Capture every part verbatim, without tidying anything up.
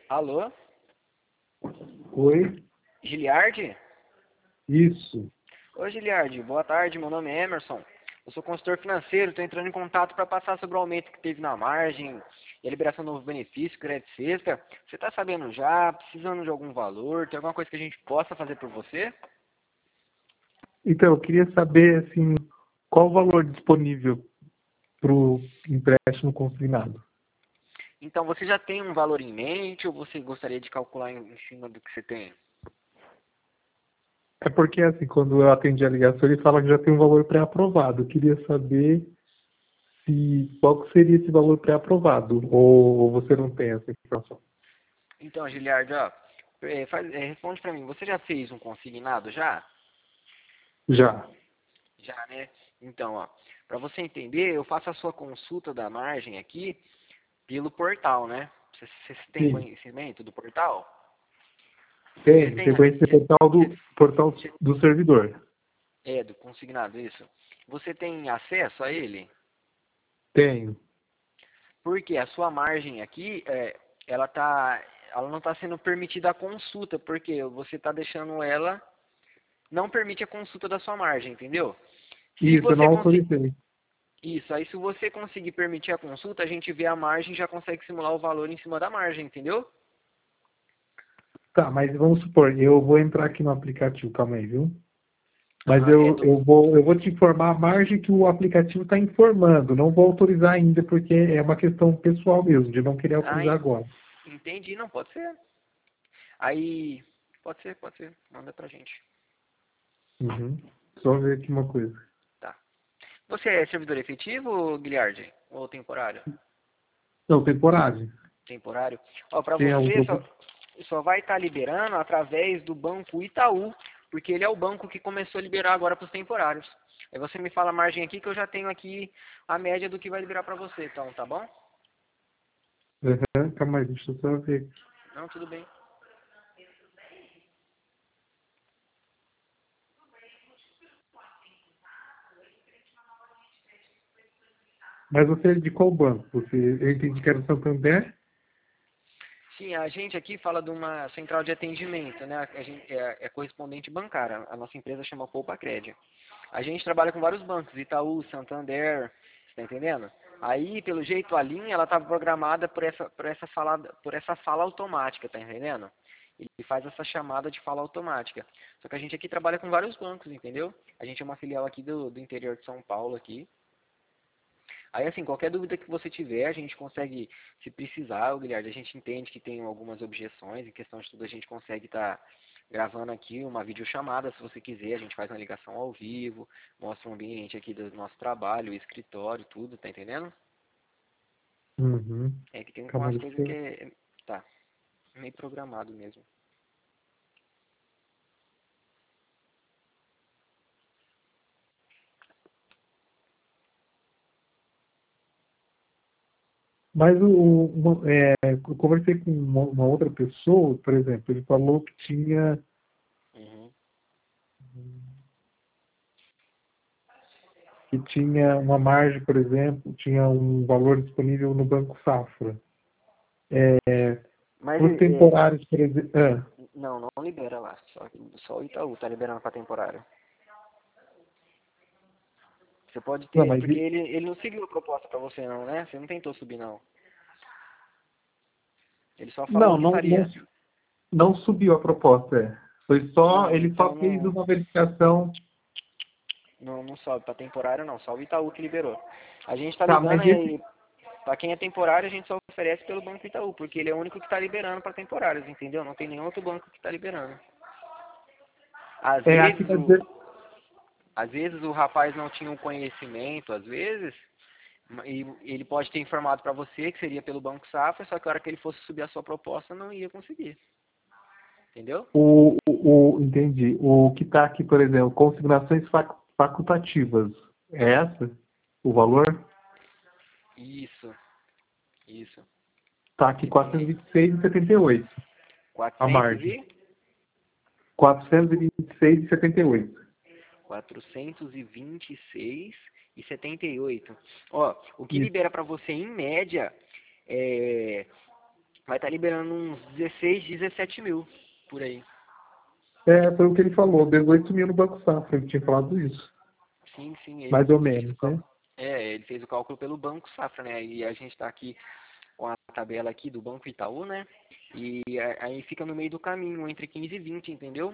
Alô? Oi? Giliardi? Isso. Oi, Giliardi. Boa tarde. Meu nome é Emerson. Eu sou consultor financeiro. Estou entrando em contato para passar sobre o aumento que teve na margem e a liberação do novo benefício, crédito sexta. Você está sabendo já? Precisando de algum valor? Tem alguma coisa que a gente possa fazer por você? Então, eu queria saber, assim, qual o valor disponível para o empréstimo consignado. Então, você já tem um valor em mente ou você gostaria de calcular em cima do que você tem? É porque, assim, quando eu atendi a ligação, ele fala que já tem um valor pré-aprovado. Eu queria saber se qual que seria esse valor pré-aprovado, ou você não tem essa informação. Então, Giliardi, ó, é, faz- é, responde para mim. Você já fez um consignado já? Já. Já, né? Então, ó, para você entender, eu faço a sua consulta da margem aqui pelo portal, né? Você, você tem Sim. conhecimento do portal? Você Tem. tem, Tem conhecimento você, do portal você, do, portal você- do servidor. é, do consignado, isso. Você tem acesso a ele? Tenho. Porque a sua margem aqui, é, ela tá, ela não está sendo permitida a consulta, porque você está deixando ela, não permite a consulta da sua margem, entendeu? Se Isso, eu você não conseguir, autorizei. isso, aí se você conseguir permitir a consulta, a gente vê a margem e já consegue simular o valor em cima da margem, entendeu? Tá, mas vamos supor, eu vou entrar aqui no aplicativo, calma aí, viu? Mas Aham, é, eu, tô, eu, vou, eu vou te informar a margem que o aplicativo está informando. Não vou autorizar ainda, porque é uma questão pessoal mesmo, de não querer ah, autorizar en- agora. entendi, não, pode ser. Aí, pode ser, pode ser, manda pra gente. Uhum. Só ver aqui uma coisa. Tá. Você é servidor efetivo, Guilherme? Ou temporário? Não, temporário. Temporário. Ó, pra Tem algum você só, problema? só vai estar liberando através do banco Itaú, porque ele é o banco que começou a liberar agora para os temporários. Aí você me fala a margem aqui que eu já tenho aqui a média do que vai liberar para você, então, tá bom? Uhum. Calma aí, deixa eu só ver. Não, tudo bem. Mas você é de qual banco? Você, eu entendi que era o Santander? Sim, a gente aqui fala de uma central de atendimento, né? A gente é, é correspondente bancária. A nossa empresa chama Poupa Crédito. A gente trabalha com vários bancos, Itaú, Santander, você tá entendendo? Aí, pelo jeito, a linha ela estava programada por essa, por essa fala, por essa fala automática, tá entendendo? Ele faz essa chamada de fala automática. Só que a gente aqui trabalha com vários bancos, entendeu? A gente é uma filial aqui do, do interior de São Paulo aqui. Aí, assim, qualquer dúvida que você tiver, a gente consegue, se precisar, o Guilherme, a gente entende que tem algumas objeções, em questão de tudo, a gente consegue estar gravando aqui uma videochamada, se você quiser, a gente faz uma ligação ao vivo, mostra o ambiente aqui do nosso trabalho, o escritório, tudo, tá entendendo? Uhum. É que tem Calma umas aí, coisas deixa que eu... é, tá, meio programado mesmo. Mas o, o- uma- é, eu conversei com uma, uma outra pessoa, por exemplo, ele falou que tinha Uhum. que tinha uma margem, por exemplo, tinha um valor disponível no Banco Safra. É, Mas, para os é, temporários, por exemplo. Ah, não, não libera lá, só, só o Itaú tá liberando para temporário. Você pode não, ter, mas porque e- ele, ele não seguiu a proposta para você não, né? Você não tentou subir não. Ele só falou não, que não, não, faria. não subiu a proposta. É. Foi só, Não, ele só então fez não, uma verificação. não, não sobe para temporário não, só o Itaú que liberou. A gente tá Tá, ligando mas esse. aí, para quem é temporário a gente só oferece pelo Banco Itaú, porque ele é o único que está liberando para temporários, entendeu? Não tem nenhum outro banco que está liberando. Às É, aqui vezes tá o, dizendo. às vezes o rapaz não tinha um conhecimento, às vezes, e ele pode ter informado para você que seria pelo Banco Safra, só que a hora que ele fosse subir a sua proposta não ia conseguir. Entendeu? O, o, o- entendi. O que está aqui, por exemplo, consignações fac- facultativas. É essa? O valor? Isso, isso. Está aqui Que tem quatrocentos e vinte e seis vírgula setenta e oito. A quatrocentos margem. e quatrocentos e vinte e seis vírgula setenta e oito. quatrocentos e vinte e seis e setenta e oito. Ó, o que Isso. libera para você em média é vai estar liberando uns dezesseis, dezessete mil por aí. É, foi o que ele falou, dezoito mil no Banco Safra, ele tinha falado isso. Sim, sim, ele Mais ou fez menos, o né? cálculo. É, ele fez o cálculo pelo Banco Safra, né? E a gente está aqui com a tabela aqui do Banco Itaú, né? E aí fica no meio do caminho, entre quinze e vinte, entendeu?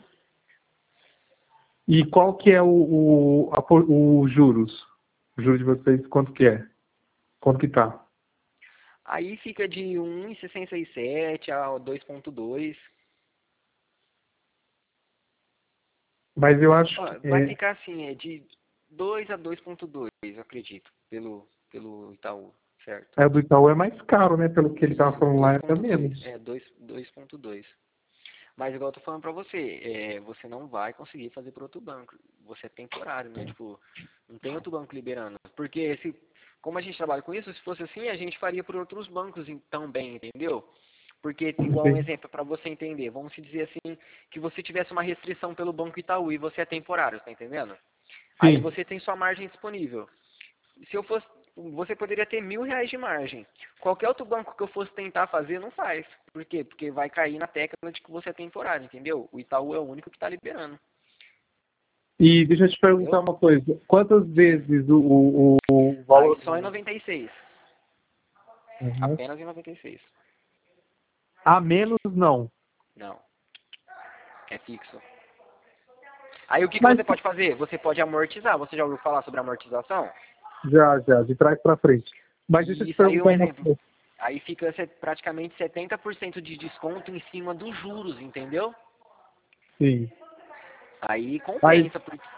E qual que é o, o, a, o juros? O juros de vocês, quanto que é? Quanto que tá? Aí fica de um vírgula sessenta e sete a dois vírgula dois. Mas eu acho Ó, que vai é, ficar assim, é de dois a dois vírgula dois, eu acredito, pelo, pelo Itaú, certo? é, do Itaú é mais caro, né? Pelo que ele estava Isso, falando lá, era dois vírgula dois. menos. É, dois vírgula dois. Mas igual eu tô falando pra você, é, você não vai conseguir fazer por outro banco. Você é temporário, né? Tipo, não tem outro banco liberando. Porque se, como a gente trabalha com isso, se fosse assim, a gente faria por outros bancos em- também, entendeu? Porque, igual um Sim. exemplo para você entender, vamos se dizer assim, que você tivesse uma restrição pelo Banco Itaú e você é temporário, tá entendendo? Aí Sim. você tem sua margem disponível. Se eu fosse, você poderia ter mil reais de margem. Qualquer outro banco que eu fosse tentar fazer, não faz. Por quê? Porque vai cair na tecla de que você é temporário, entendeu? O Itaú é o único que está liberando, E deixa eu te perguntar entendeu? uma coisa. Quantas vezes o, o, o Aí valor... só em noventa e seis. Uhum. Apenas em noventa e seis. A menos, não. Não, é fixo. Aí o que, que Mas você pode fazer? Você pode amortizar. Você já ouviu falar sobre amortização? já, já, de trás para frente. Mas deixa eu E te isso aí é um perguntar uma exemplo. coisa. Aí fica se- praticamente setenta por cento de desconto em cima dos juros, entendeu? Sim. Aí Mas, compensa. Porque...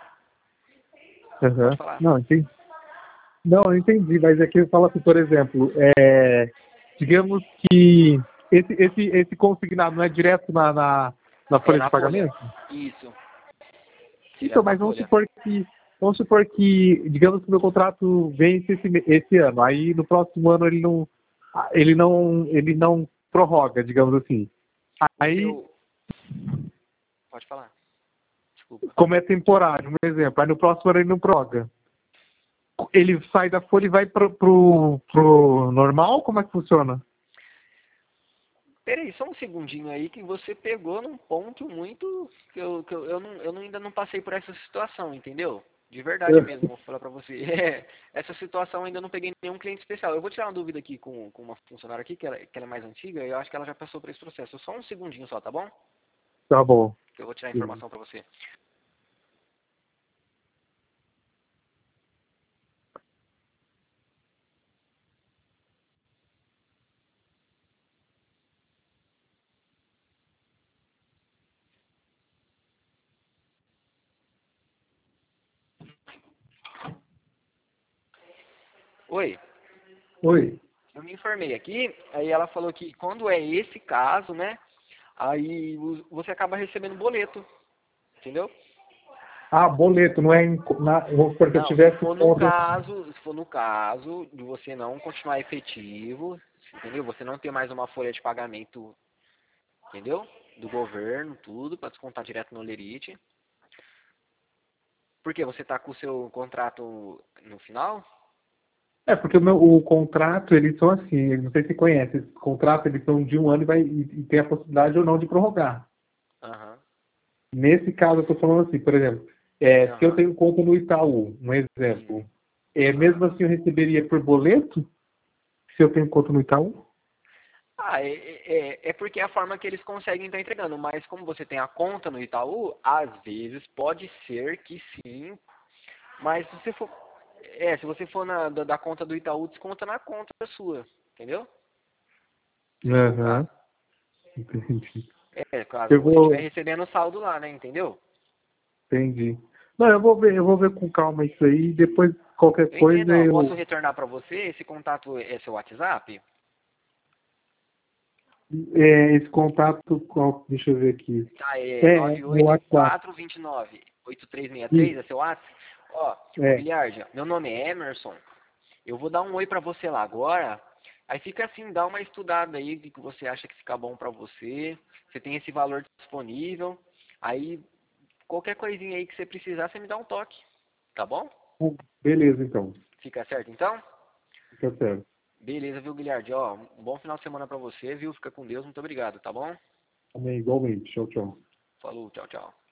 Pode uhum. falar. Não, entendi. Não, eu entendi, mas aqui eu falo assim, por exemplo, é, digamos que esse, esse, esse consignado não é direto na, na, na É folha de na folha. pagamento? Isso. Então, Direto na mas vamos folha. supor que, vamos supor que, digamos que o meu contrato vence esse, me- esse ano, aí no próximo ano ele não, ele não, ele não prorroga, digamos assim. O Aí, seu. Pode falar. Desculpa. como é temporário, um exemplo, aí no próximo ano ele não prorroga. Ele sai da folha e vai pro, pro, pro normal? Como é que funciona? Peraí, só um segundinho aí que você pegou num ponto muito. Que eu, que eu, eu, não, eu não- ainda não passei por essa situação, entendeu? De verdade mesmo, vou falar pra você. É, essa situação eu ainda não peguei nenhum cliente especial. Eu vou tirar uma dúvida aqui com, com uma funcionária aqui, que ela, que ela é mais antiga, e eu acho que ela já passou por esse processo. Só um segundinho só, tá bom? Tá bom. Que eu vou tirar a informação pra você. Oi, Oi. eu me informei aqui, aí ela falou que quando é esse caso, né? Aí o- você acaba recebendo boleto, entendeu? Ah, boleto, não é em, na, vamos supor que eu Não, se tivesse for no conta. caso, se for no caso de você não continuar efetivo, entendeu? Você não ter mais uma folha de pagamento, entendeu? Do governo, tudo, para descontar direto no Lerite. Porque você tá com o seu contrato no final? É, porque o, meu, o contrato, eles são assim, não sei se você conhece, esses contratos eles são de um ano e, vai, e, e tem a possibilidade ou não de prorrogar. Aham, Nesse caso, eu estou falando assim, por exemplo, é, se eu aham, tenho conta no Itaú, um sim, exemplo, é, mesmo aham. assim eu receberia por boleto, se eu tenho conta no Itaú? Ah, é, é, é porque é a forma que eles conseguem estar entregando, mas como você tem a conta no Itaú, às vezes pode ser que sim, mas se você for, é, se você for na, da, da conta do Itaú, desconta na conta sua, entendeu? Se for o Aham, caso. entendi. É, caso Eu você estiver vou, recebendo o saldo lá, né, entendeu? entendi. Não, eu vou ver, eu vou ver com calma isso aí, e depois qualquer Eu entendo, coisa ó, posso eu, retornar para você, esse contato é seu WhatsApp? é, esse contato, qual, deixa eu ver aqui. Tá, é É, é nove no oito WhatsApp. quatro dois nove oito três seis três, Isso, é seu WhatsApp? Ó, ô é. Biliardia, meu nome é Emerson. Eu vou dar um oi pra você lá agora. Aí fica assim, dá uma estudada aí, o que que você acha que fica bom pra você. Você tem esse valor disponível. Aí, qualquer coisinha aí que você precisar, você me dá um toque. Tá bom? Beleza, então. Fica certo então? Fica certo. Beleza, viu, Guilherme? Ó, um bom final de semana pra você, viu? Fica com Deus, muito obrigado, tá bom? Amém, igualmente. Tchau, tchau. Falou, tchau, tchau.